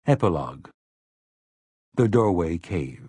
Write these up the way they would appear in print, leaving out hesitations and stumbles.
Epilogue. The Doorway Cave.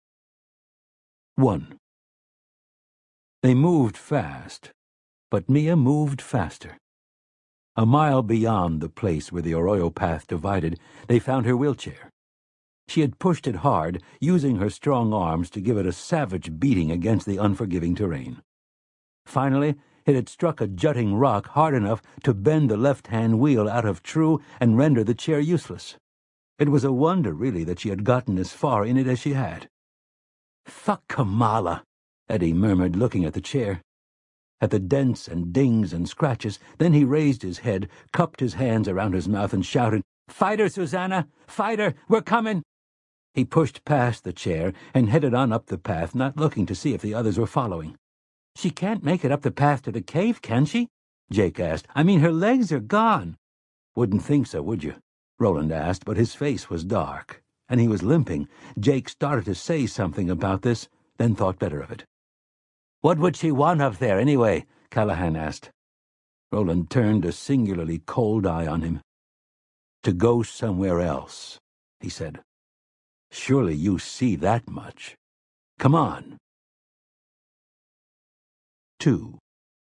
1. They moved fast, but Mia moved faster. A mile beyond the place where the arroyo path divided, they found her wheelchair. She had pushed it hard, using her strong arms to give it a savage beating against the unforgiving terrain. Finally, it had struck a jutting rock hard enough to bend the left-hand wheel out of true and render the chair useless. It was a wonder, really, that she had gotten as far in it as she had. "Fuck Kamala," Eddie murmured, looking at the chair, at the dents and dings and scratches. Then he raised his head, cupped his hands around his mouth, and shouted, "Fight her, Susanna! Fight her! We're coming!" He pushed past the chair and headed on up the path, not looking to see if the others were following. "She can't make it up the path to the cave, can she?" Jake asked. "I mean, her legs are gone." "Wouldn't think so, would you?" Roland asked, but his face was dark, and he was limping. Jake started to say something about this, then thought better of it. "What would she want up there, anyway?" Callahan asked. Roland turned a singularly cold eye on him. "To go somewhere else," he said. "Surely you see that much. Come on." 2.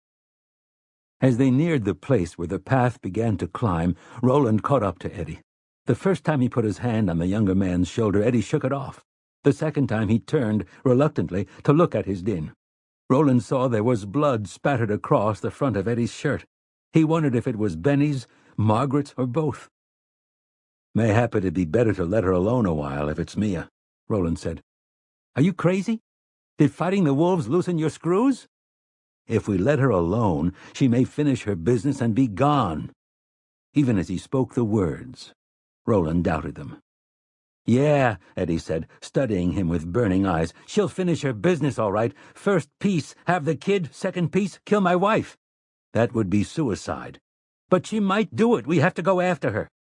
As they neared the place where the path began to climb, Roland caught up to Eddie. The first time he put his hand on the younger man's shoulder, Eddie shook it off. The second time he turned, reluctantly, to look at his din. Roland saw there was blood spattered across the front of Eddie's shirt. He wondered if it was Benny's, Margaret's, or both. "Mayhap it'd be better to let her alone a while if it's Mia," Roland said. "Are you crazy? Did fighting the wolves loosen your screws?" "If we let her alone, she may finish her business and be gone." Even as he spoke the words, Roland doubted them. "Yeah," Eddie said, studying him with burning eyes. "She'll finish her business all right. First piece, have the kid. Second piece, kill my wife." "That would be suicide." "But she might do it. We have to go after her."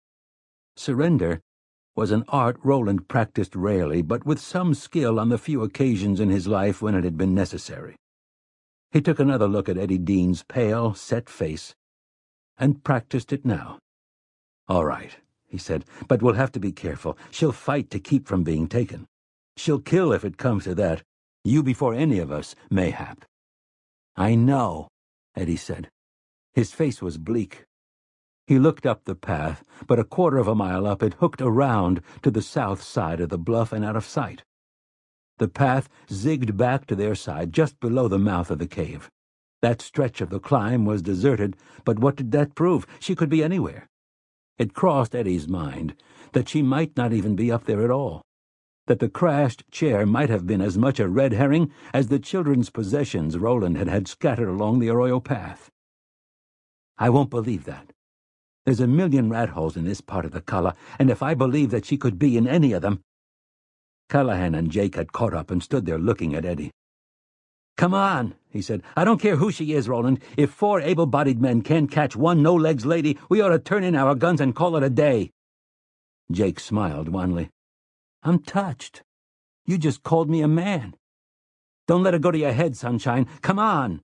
Surrender was an art Roland practiced rarely, but with some skill on the few occasions in his life when it had been necessary. He took another look at Eddie Dean's pale, set face, and practiced it now. "All right," he said, "but we'll have to be careful. She'll fight to keep from being taken. She'll kill if it comes to that. You before any of us, mayhap." "I know," Eddie said. His face was bleak. He looked up the path, but a quarter of a mile up it hooked around to the south side of the bluff and out of sight. The path zigged back to their side just below the mouth of the cave. That stretch of the climb was deserted, but what did that prove? She could be anywhere. It crossed Eddie's mind that she might not even be up there at all, that the crashed chair might have been as much a red herring as the children's possessions Roland had had scattered along the arroyo path. "I won't believe that. There's a million rat holes in this part of the Cala, and if I believe that she could be in any of them—" Callahan and Jake had caught up and stood there looking at Eddie. "Come on," he said. "I don't care who she is, Roland. If 4 able-bodied men can't catch one no-legs lady, we ought to turn in our guns and call it a day." Jake smiled wanly. "I'm touched. You just called me a man. Don't let it go to your head, sunshine. Come on."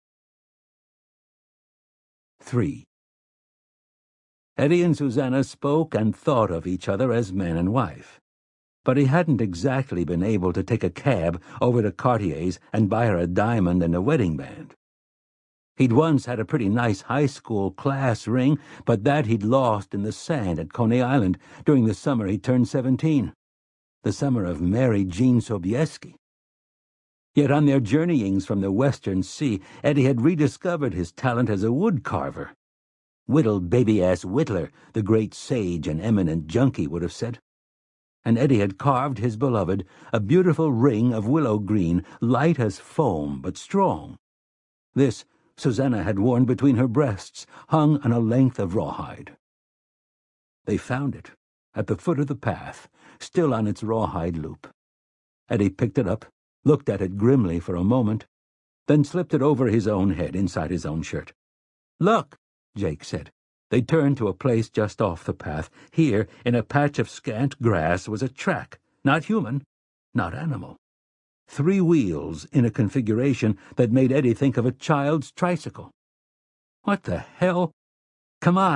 3. Eddie and Susanna spoke and thought of each other as man and wife. But he hadn't exactly been able to take a cab over to Cartier's and buy her a diamond and a wedding band. He'd once had a pretty nice high school class ring, but that he'd lost in the sand at Coney Island during the summer he turned 17, the summer of Mary Jean Sobieski. Yet on their journeyings from the Western Sea, Eddie had rediscovered his talent as a wood carver. "Whittle, baby-ass whittler," the great sage and eminent junkie would have said. And Eddie had carved his beloved a beautiful ring of willow green, light as foam but strong. This Susanna had worn between her breasts, hung on a length of rawhide. They found it at the foot of the path, still on its rawhide loop. Eddie picked it up, looked at it grimly for a moment, then slipped it over his own head inside his own shirt. "Look," Jake said. They turned to a place just off the path. Here, in a patch of scant grass, was a track, not human, not animal. 3 wheels in a configuration that made Eddie think of a child's tricycle. "What the hell?" "Come on,"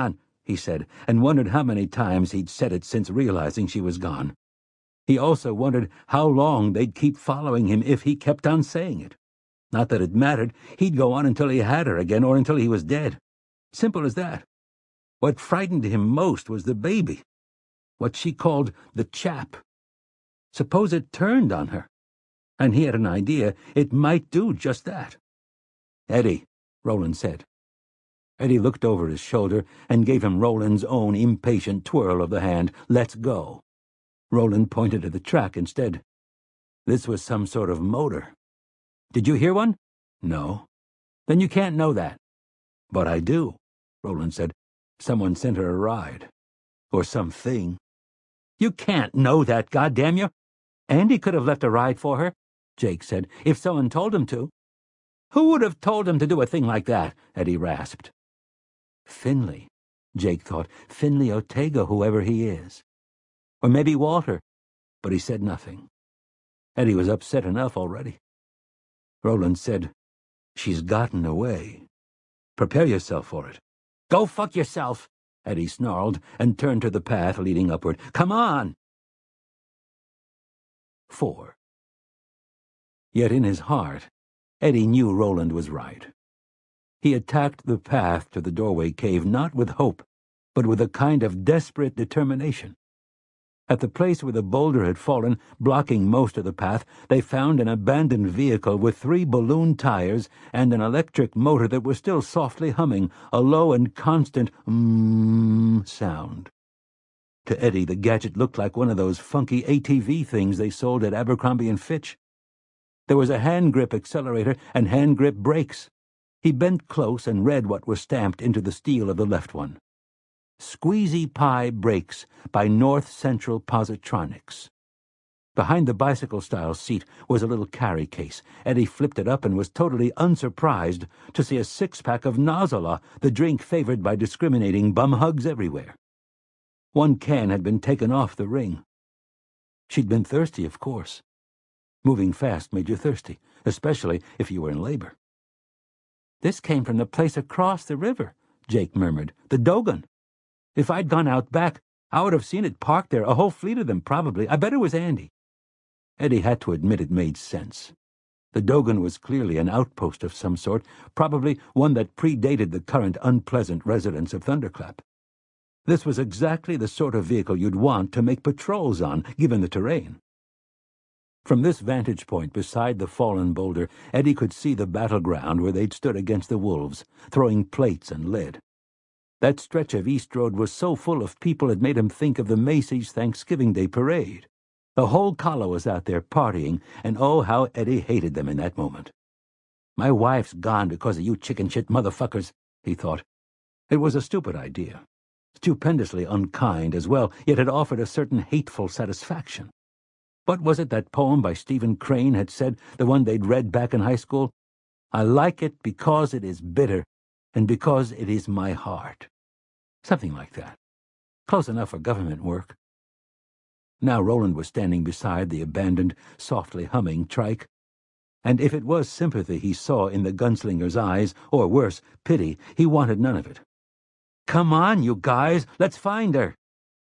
he said, and wondered how many times he'd said it since realizing she was gone. He also wondered how long they'd keep following him if he kept on saying it. Not that it mattered. He'd go on until he had her again or until he was dead. Simple as that. What frightened him most was the baby. What she called the chap. Suppose it turned on her. And he had an idea it might do just that. "Eddie," Roland said. Eddie looked over his shoulder and gave him Roland's own impatient twirl of the hand. "Let's go." Roland pointed to the track instead. This was some sort of motor. "Did you hear one?" "No." "Then you can't know that." "But I do," Roland said. "Someone sent her a ride. Or something." "You can't know that, goddamn you." "Andy could have left a ride for her," Jake said, "if someone told him to." "Who would have told him to do a thing like that?" Eddie rasped. Finley, Jake thought. Finley Ortega, whoever he is. Or maybe Walter. But he said nothing. Eddie was upset enough already. Roland said, "She's gotten away. Prepare yourself for it." "Go fuck yourself," Eddie snarled, and turned to the path leading upward. "Come on!" 4. Yet in his heart, Eddie knew Roland was right. He attacked the path to the doorway cave not with hope, but with a kind of desperate determination. At the place where the boulder had fallen, blocking most of the path, they found an abandoned vehicle with 3 balloon tires and an electric motor that was still softly humming, a low and constant sound. To Eddie, the gadget looked like one of those funky ATV things they sold at Abercrombie & Fitch. There was a hand-grip accelerator and hand-grip brakes. He bent close and read what was stamped into the steel of the left one. "Squeezy Pie Brakes by North Central Positronics." Behind the bicycle-style seat was a little carry case. Eddie flipped it up and was totally unsurprised to see a 6-pack of Nozala, the drink favored by discriminating bum-hugs everywhere. One can had been taken off the ring. She'd been thirsty, of course. Moving fast made you thirsty, especially if you were in labor. "This came from the place across the river," Jake murmured. "The Dogan. If I'd gone out back, I would have seen it parked there, a whole fleet of them, probably. I bet it was Andy." Eddie had to admit it made sense. The Dogan was clearly an outpost of some sort, probably one that predated the current unpleasant residents of Thunderclap. This was exactly the sort of vehicle you'd want to make patrols on, given the terrain. From this vantage point beside the fallen boulder, Eddie could see the battleground where they'd stood against the wolves, throwing plates and lead. That stretch of East Road was so full of people it made him think of the Macy's Thanksgiving Day parade. The whole collar was out there partying, and oh, how Eddie hated them in that moment. "My wife's gone because of you chicken-shit motherfuckers," he thought. It was a stupid idea. Stupendously unkind as well, yet it offered a certain hateful satisfaction. What was it that poem by Stephen Crane had said, the one they'd read back in high school? "I like it because it is bitter, and because it is my heart." Something like that. Close enough for government work. Now Roland was standing beside the abandoned, softly humming trike. And if it was sympathy he saw in the gunslinger's eyes, or worse, pity, he wanted none of it. "Come on, you guys, let's find her."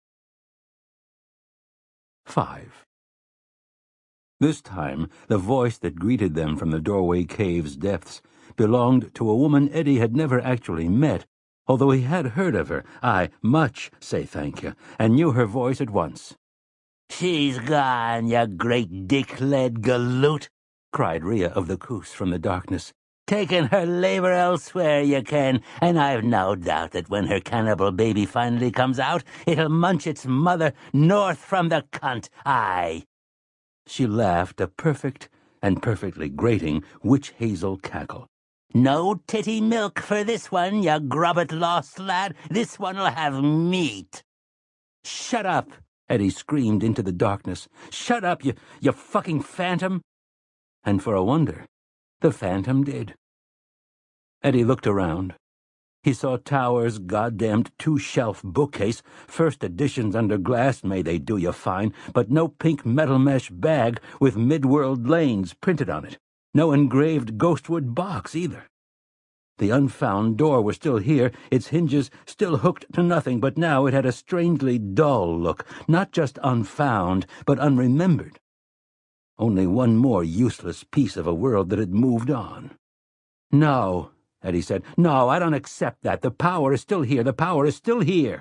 5. This time, the voice that greeted them from the doorway cave's depths belonged to a woman Eddie had never actually met, although he had heard of her, aye, much, say thank you, and knew her voice at once. "She's gone, you great dick-led galoot," cried Rhea of the Coos from the darkness. "Taking her labor elsewhere, you can, and I've no doubt that when her cannibal baby finally comes out, it'll munch its mother north from the cunt, aye." She laughed a perfect and perfectly grating witch-hazel cackle. "No titty milk for this one, you grubbit-lost lad. This one'll have meat." "Shut up!" Eddie screamed into the darkness. "Shut up, you fucking phantom!" And for a wonder, the phantom did. Eddie looked around. He saw Tower's goddamned 2-shelf bookcase, first editions under glass, may they do you fine, but no pink metal mesh bag with Midworld Lanes printed on it. No engraved ghostwood box, either. The unfound door was still here, its hinges still hooked to nothing, but now it had a strangely dull look, not just unfound, but unremembered. Only one more useless piece of a world that had moved on. "No," Eddie said. "No, I don't accept that. The power is still here. The power is still here."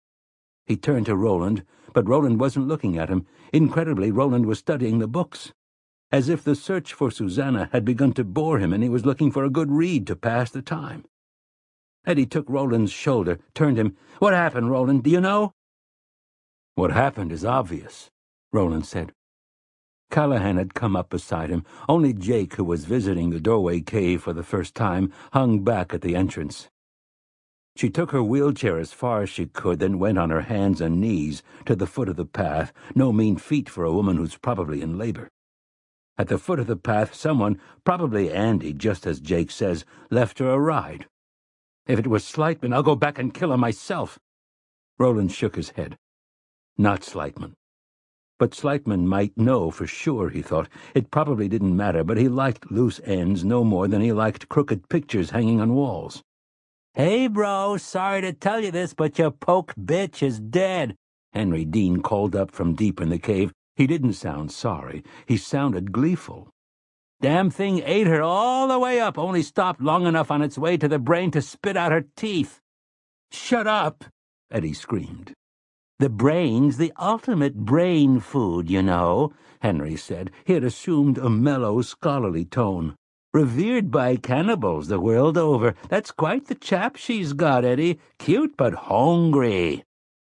He turned to Roland, but Roland wasn't looking at him. Incredibly, Roland was studying the books. As if the search for Susanna had begun to bore him and he was looking for a good read to pass the time. Eddie took Roland's shoulder, turned him. "What happened, Roland? Do you know?" "What happened is obvious," Roland said. Callahan had come up beside him. Only Jake, who was visiting the doorway cave for the first time, hung back at the entrance. She took her wheelchair as far as she could, then went on her hands and knees to the foot of the path, no mean feat for a woman who's probably in labor. At the foot of the path, someone, probably Andy, just as Jake says, left her a ride. "If it was Slightman, I'll go back and kill him myself." Roland shook his head. Not Slightman. But Slightman might know for sure, he thought. It probably didn't matter, but he liked loose ends no more than he liked crooked pictures hanging on walls. "Hey, bro, sorry to tell you this, but your poke bitch is dead," Henry Dean called up from deep in the cave. He didn't sound sorry. He sounded gleeful. "Damn thing ate her all the way up, only stopped long enough on its way to the brain to spit out her teeth." "Shut up!" Eddie screamed. "The brain's the ultimate brain food, you know," Henry said. He had assumed a mellow, scholarly tone. "Revered by cannibals the world over. That's quite the chap she's got, Eddie. Cute but hungry."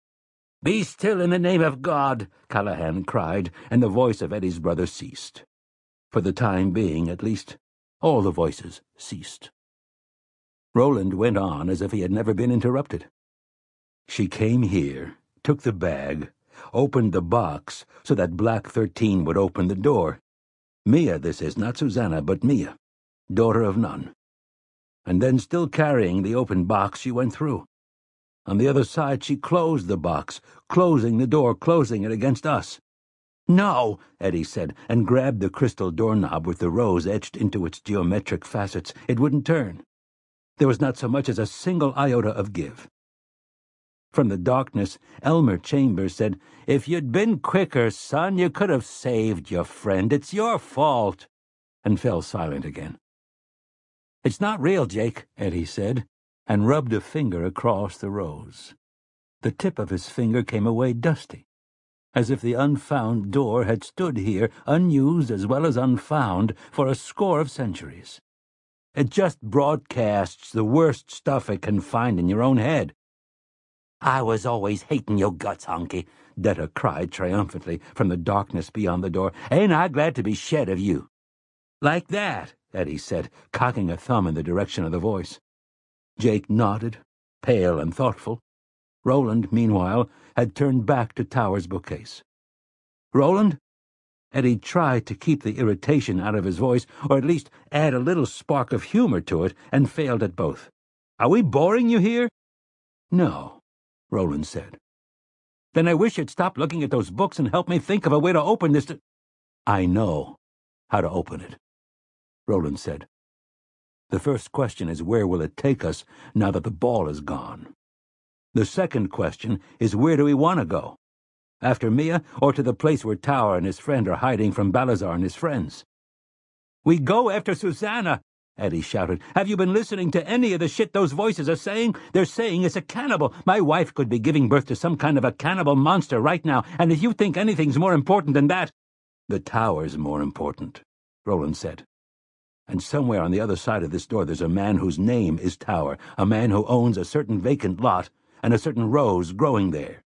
"Be still in the name of God," Callahan cried, and the voice of Eddie's brother ceased. For the time being, at least, all the voices ceased. Roland went on as if he had never been interrupted. "She came here, took the bag, opened the box so that Black 13 would open the door. Mia, this is, not Susanna, but Mia, daughter of none. And then, still carrying the open box, she went through. On the other side, she closed the box, closing the door, closing it against us." "No," Eddie said, and grabbed the crystal doorknob with the rose etched into its geometric facets. It wouldn't turn. There was not so much as a single iota of give. From the darkness, Elmer Chambers said, "If you'd been quicker, son, you could have saved your friend. It's your fault," and fell silent again. "It's not real, Jake," Eddie said, and rubbed a finger across the rose. The tip of his finger came away dusty, as if the unfound door had stood here, unused as well as unfound, for a score of centuries. "It just broadcasts the worst stuff it can find in your own head." "I was always hating your guts, Honky," Detta cried triumphantly from the darkness beyond the door. "Ain't I glad to be shed of you?" "Like that," Eddie said, cocking a thumb in the direction of the voice. Jake nodded, pale and thoughtful. Roland, meanwhile, had turned back to Tower's bookcase. "Roland?" Eddie tried to keep the irritation out of his voice, or at least add a little spark of humor to it, and failed at both. "Are we boring you here?" "No," Roland said. "Then I wish you'd stop looking at those books and help me think of a way to open this. "I know how to open it," Roland said. "The first question is, where will it take us now that the ball is gone? The second question is, where do we want to go? After Mia, or to the place where Tower and his friend are hiding from Balazar and his friends?" "We go after Susanna," Eddie shouted. "Have you been listening to any of the shit those voices are saying? They're saying it's a cannibal. My wife could be giving birth to some kind of a cannibal monster right now, and if you think anything's more important than that—" "The Tower's more important," Roland said. "And somewhere on the other side of this door there's a man whose name is Tower, a man who owns a certain vacant lot and a certain rose growing there."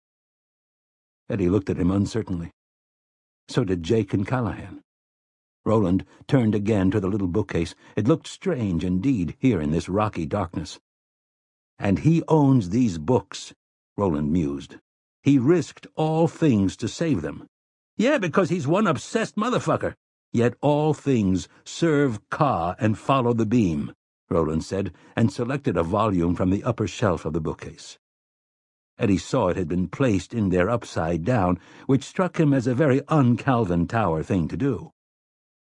Eddie looked at him uncertainly. So did Jake and Callahan. Roland turned again to the little bookcase. It looked strange indeed here in this rocky darkness. "And he owns these books," Roland mused. "He risked all things to save them." "Yeah, because he's one obsessed motherfucker." "Yet all things serve Ka and follow the beam," Roland said, and selected a volume from the upper shelf of the bookcase. Eddie saw it had been placed in there upside down, which struck him as a very un-Calvin Tower thing to do.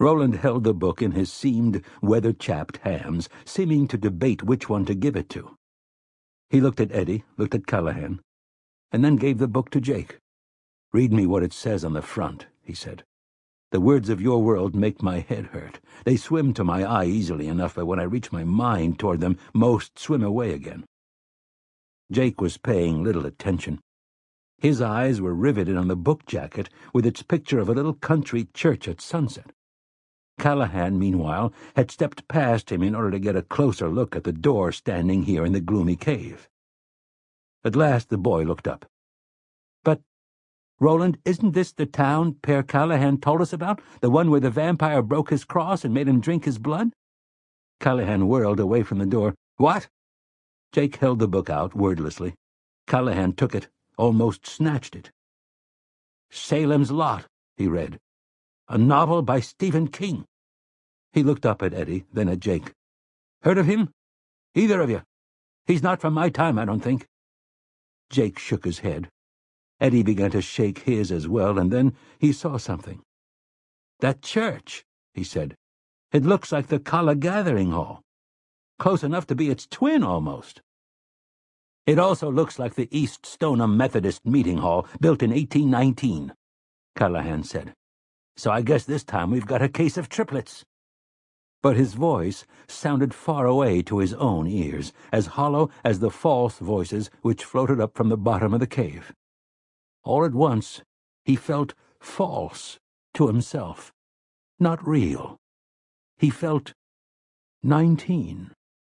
Roland held the book in his seamed, weather-chapped hands, seeming to debate which one to give it to. He looked at Eddie, looked at Callahan, and then gave the book to Jake. "Read me what it says on the front," he said. "The words of your world make my head hurt. They swim to my eye easily enough, but when I reach my mind toward them, most swim away again." Jake was paying little attention. His eyes were riveted on the book jacket with its picture of a little country church at sunset. Callahan, meanwhile, had stepped past him in order to get a closer look at the door standing here in the gloomy cave. At last the boy looked up. "But, Roland, isn't this the town Père Callahan told us about? The one where the vampire broke his cross and made him drink his blood?" Callahan whirled away from the door. "What?" Jake held the book out wordlessly. Callahan took it, almost snatched it. "Salem's Lot," he read. "A novel by Stephen King." He looked up at Eddie, then at Jake. "Heard of him? Either of you? He's not from my time, I don't think." Jake shook his head. Eddie began to shake his as well, and then he saw something. "That church," he said. "It looks like the Kala Gathering Hall. Close enough to be its twin, almost." "It also looks like the East Stoneham Methodist Meeting Hall, built in 1819, Callahan said. "So I guess this time we've got a case of triplets." But his voice sounded far away to his own ears, as hollow as the false voices which floated up from the bottom of the cave. All at once he felt false to himself, not real. He felt 19.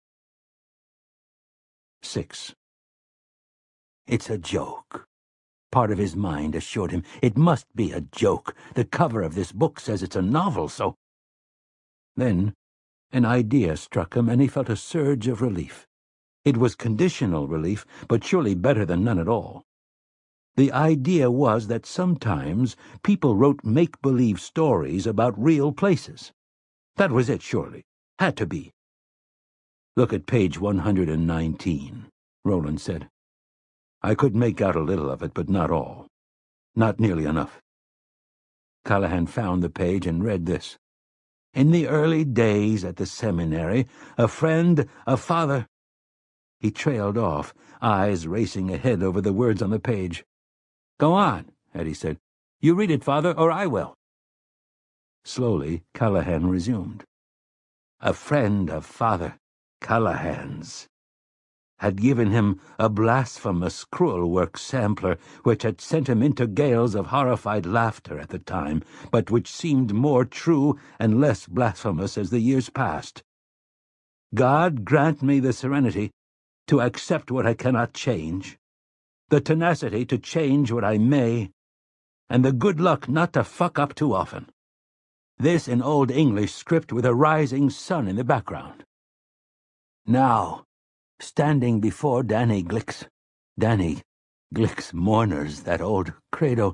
6. "It's a joke." Part of his mind assured him it must be a joke. The cover of this book says it's a novel, so... Then an idea struck him, and he felt a surge of relief. It was conditional relief, but surely better than none at all. The idea was that sometimes people wrote make-believe stories about real places. That was it, surely. Had to be. "Look at page 119, Roland said. "I could make out a little of it, but not all. Not nearly enough." Callahan found the page and read this. "In the early days at the seminary, a friend, a father—" He trailed off, eyes racing ahead over the words on the page. "Go on," Eddie said. "You read it, father, or I will." Slowly, Callahan resumed. "A friend of Father Callahan's had given him a blasphemous cruel work sampler which had sent him into gales of horrified laughter at the time, but which seemed more true and less blasphemous as the years passed. God grant me the serenity to accept what I cannot change, the tenacity to change what I may, and the good luck not to fuck up too often. This in Old English script with a rising sun in the background. Now, standing before Danny Glick's mourners, that old credo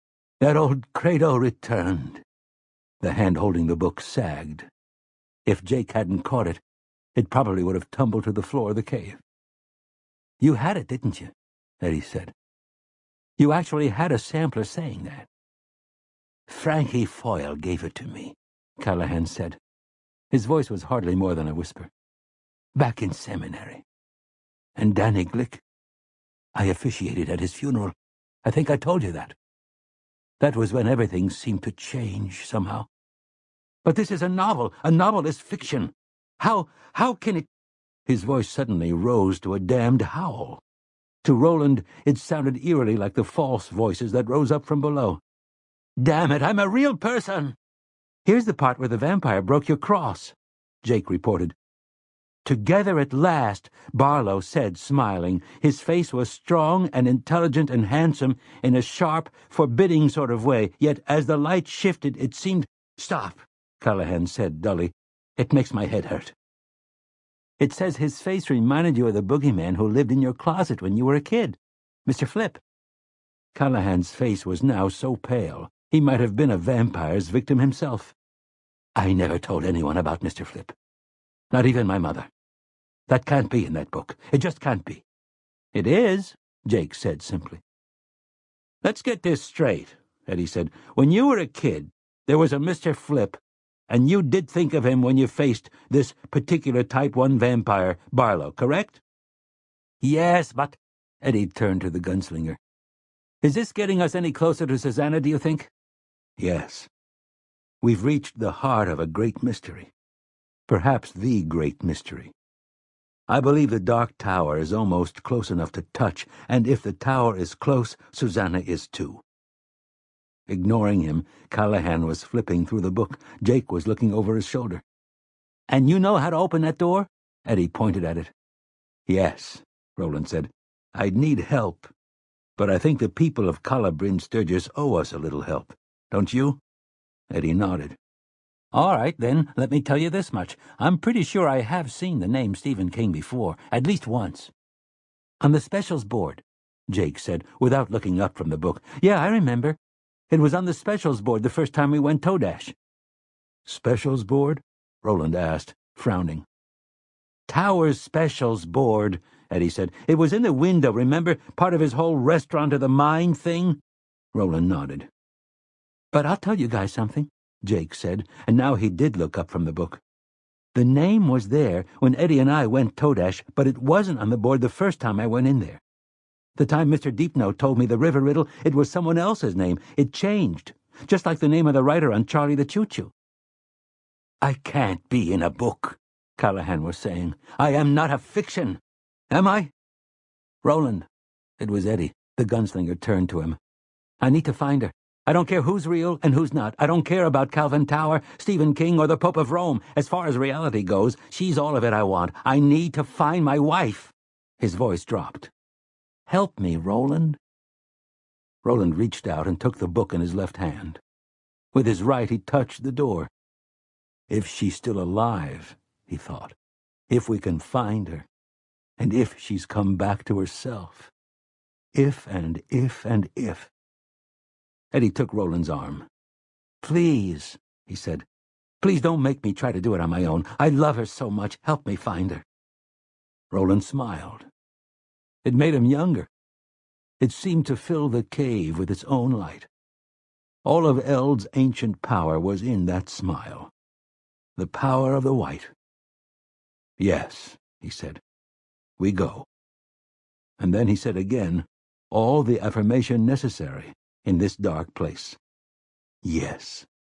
returned." The hand holding the book sagged. If Jake hadn't caught it, it probably would have tumbled to the floor of the cave. "You had it, didn't you?" Eddie said. "You actually had a sampler saying that." "Frankie Foyle gave it to me," Callahan said. His voice was hardly more than a whisper. "Back in seminary. And Danny Glick, I officiated at his funeral. I think I told you that. That was when everything seemed to change, somehow. But this is a novel. A novel is fiction. How can it—" His voice suddenly rose to a damned howl. To Roland, it sounded eerily like the false voices that rose up from below. "Damn it, I'm a real person!" "Here's the part where the vampire broke your cross," Jake reported. "Together at last," Barlow said, smiling. His face was strong and intelligent and handsome in a sharp, forbidding sort of way, yet as the light shifted it seemed— "Stop," Callahan said dully. "It makes my head hurt." "It says his face reminded you of the boogeyman who lived in your closet when you were a kid, Mr. Flip." Callahan's face was now so pale he might have been a vampire's victim himself. "I never told anyone about Mr. Flip. Not even my mother. That can't be in that book. It just can't be." "It is," Jake said simply. "Let's get this straight," Eddie said. "When you were a kid, there was a Mr. Flip, And you did think of him when you faced this particular Type 1 vampire, Barlow, correct? Yes, but... Eddie turned to the gunslinger. Is this getting us any closer to Susanna, do you think? Yes. We've reached the heart of a great mystery. Perhaps the great mystery. I believe the Dark Tower is almost close enough to touch, and if the tower is close, Susanna is too. Ignoring him, Callahan was flipping through the book. Jake was looking over his shoulder. And you know how to open that door? Eddie pointed at it. Yes, Roland said. I'd need help. But I think the people of Calla Bryn Sturgis owe us a little help. Don't you? Eddie nodded. All right, then, let me tell you this much. I'm pretty sure I have seen the name Stephen King before, at least once. On the specials board, Jake said, without looking up from the book. Yeah, I remember. It was on the specials board the first time we went Todash. Specials board? Roland asked, frowning. Tower's specials board, Eddie said. It was in the window, remember? Part of his whole restaurant of the mind thing? Roland nodded. But I'll tell you guys something, Jake said, and now he did look up from the book. The name was there when Eddie and I went Todash, but it wasn't on the board the first time I went in there. The time Mr. Deepnote told me the river riddle, it was someone else's name. It changed, just like the name of the writer on Charlie the Choo-Choo. I can't be in a book, Callahan was saying. I am not a fiction. Am I? Roland. It was Eddie. The gunslinger turned to him. I need to find her. I don't care who's real and who's not. I don't care about Calvin Tower, Stephen King, or the Pope of Rome. As far as reality goes, she's all of it I want. I need to find my wife. His voice dropped. Help me, Roland. Roland reached out and took the book in his left hand. With his right, he touched the door. If she's still alive, he thought. If we can find her. And if she's come back to herself. If and if and if. Eddie took Roland's arm. Please, he said. Please don't make me try to do it on my own. I love her so much. Help me find her. Roland smiled. It made him younger. It seemed to fill the cave with its own light. All of Eld's ancient power was in that smile. The power of the white. Yes, he said. We go. And then he said again, all the affirmation necessary in this dark place. Yes.